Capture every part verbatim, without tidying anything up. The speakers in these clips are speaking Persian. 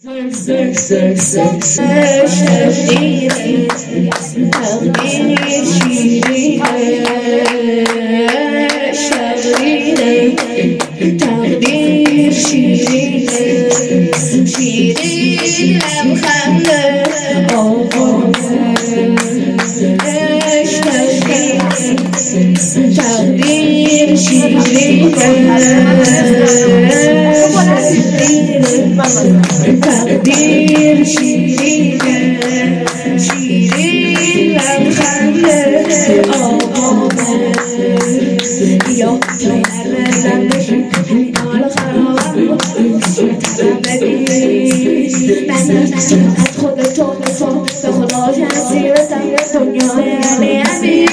تقدیر شیرین شیرین لبخند تقدیر شیرین تقدیر شیرین شیرین لبخند یا تو نرمزم بشین حال خرابم من از خودتو میخوام به خدا شنسی رسم دنیای علی علی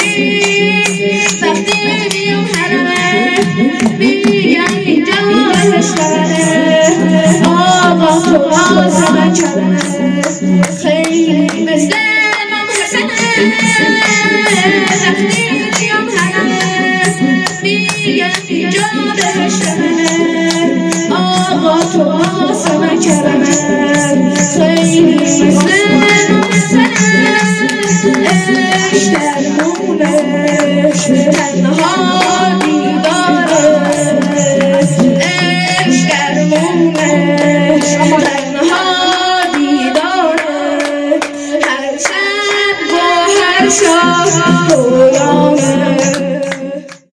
وقتی میام حرمه میگم اینجا بشتره آقا تو آسمه کرمه خیلی مثل امام حسنه وقتی میام حرمه میگم اینجا بشتره آقا تو آسمه کرمه خیلی مثل امام حسنه عشق درمونش تنها دیداره عشق درمونش